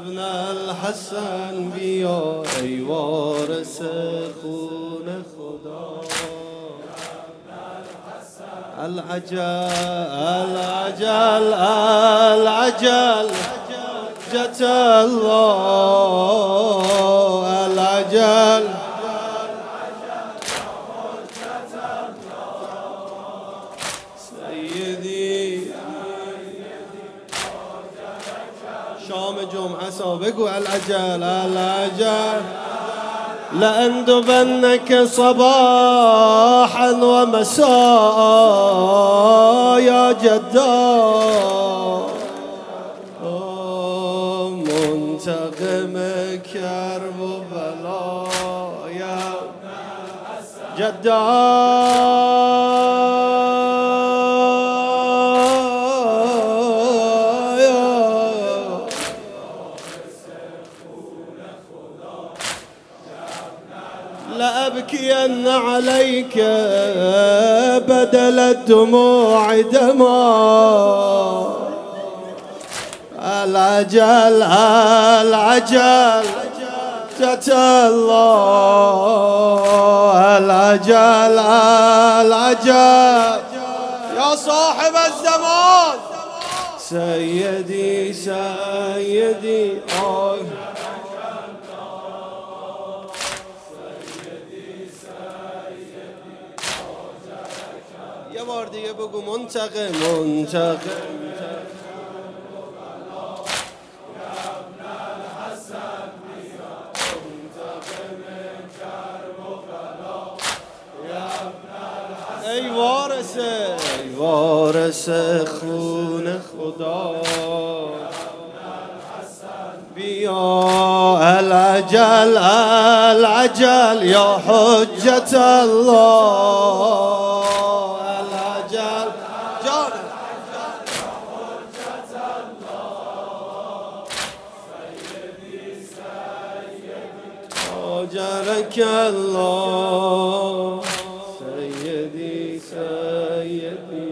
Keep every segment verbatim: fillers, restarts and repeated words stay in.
ابن الحسن بیا ای وارث خون خدا. العجل العجل العجل جت الله العجل سیدی شام جمعه سا بگو العجل العجل لأندبنك صباحا ومساء يا جدار منتقم كرب وبلاء يا جدار لأبكين عليك بدل الدموع دمار العجل العجل جت الله العجل العجل يا صاحب الزمان سيدي سيدي آه یه بار دیگه بگو منتقم منتقم ای وارث ای وارث خون خدا بیا العجل العجل یا حجت الله العجل جان آجرک الله سیدی سیدی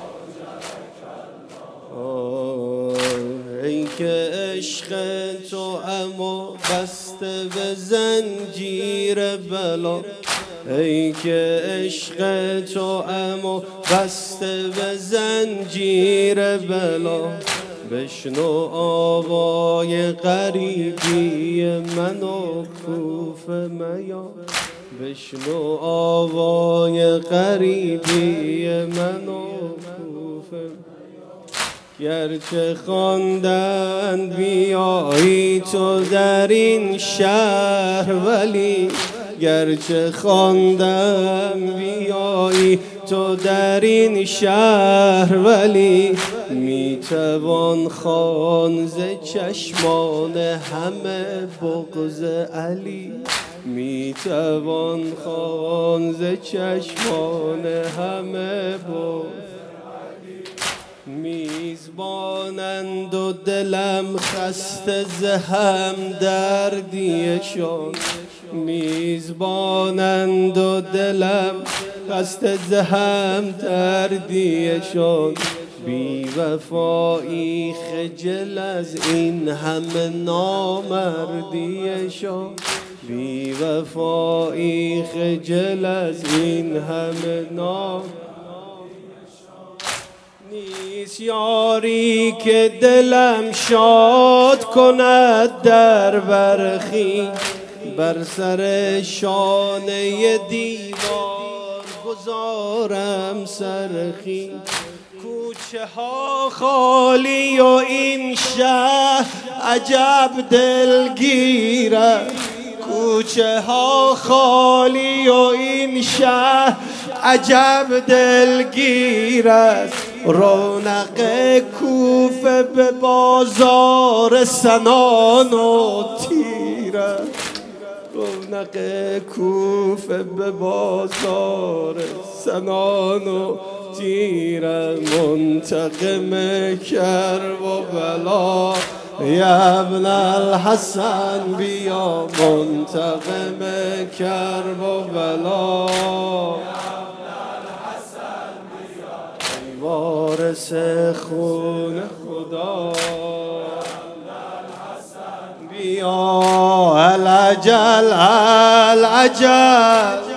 ای که عشق تو اما بسته به زنجیر بلا ای که عشق تو اما بسته به زنجیر بلا بشنو آوای غریبی من و کوف میا بشنو آوای غریبی من و کوف گرچه خواندن بیایی تو در این شهر ولی گرچه خواندم بیایی تو در این شهر ولی میتوان خوان ز چشمان همه بغض علی میتوان خوان ز چشمان همه بغض میزبانند و دلم خسته ز هم دردیشان میزبانند و دلم خسته ز هم دردیشان بی وفایی خجل از این همه نامردیشان بی وفایی خجل از این همه نام نیست یاری که دلم شاد کند در برخی بر سر شانه دیوار گذارم سرخی کوچه ها خالی و این شهر عجب دلگیره کوچه ها خالی و این شهر عجب دلگیر است رونق کوفه به بازار سنان و تیر است رونق کوفه به بازار سنان و تیر منتقم کرب و بلا یا ابن الحسن بیا منتقم کرب و بلا ای وارث خون خدا یا العجل العجل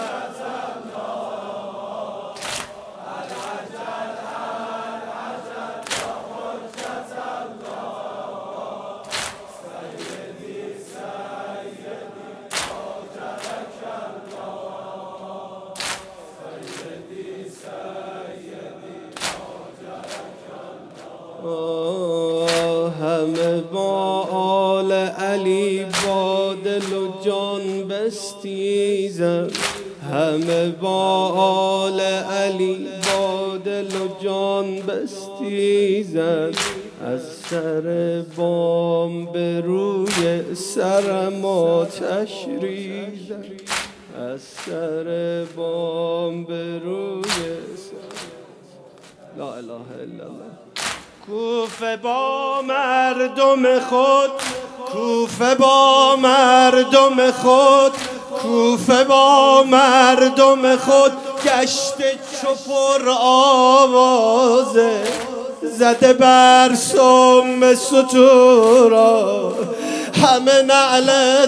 همه با آل علی با دل و جان بستیزم، همه با آل علی با دل و جان بستیزم، از سر بام به روی سرم آتش ریزم، از سر بام به روی سرم. لا اله الا الله. کوفه با مردم خود، کوفه با مردم خود، کوفه با مردم خود گشته چو پر آوازه، زده بر سم ستورا همه نعل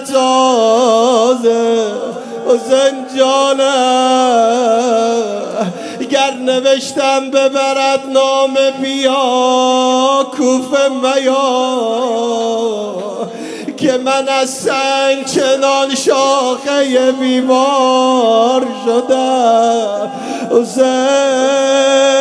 تازه و زنجانه. گر نوشتم ببرد نام بیا کوفه میا، که من از سنگ چنان شاخه بیمار شدم. حسین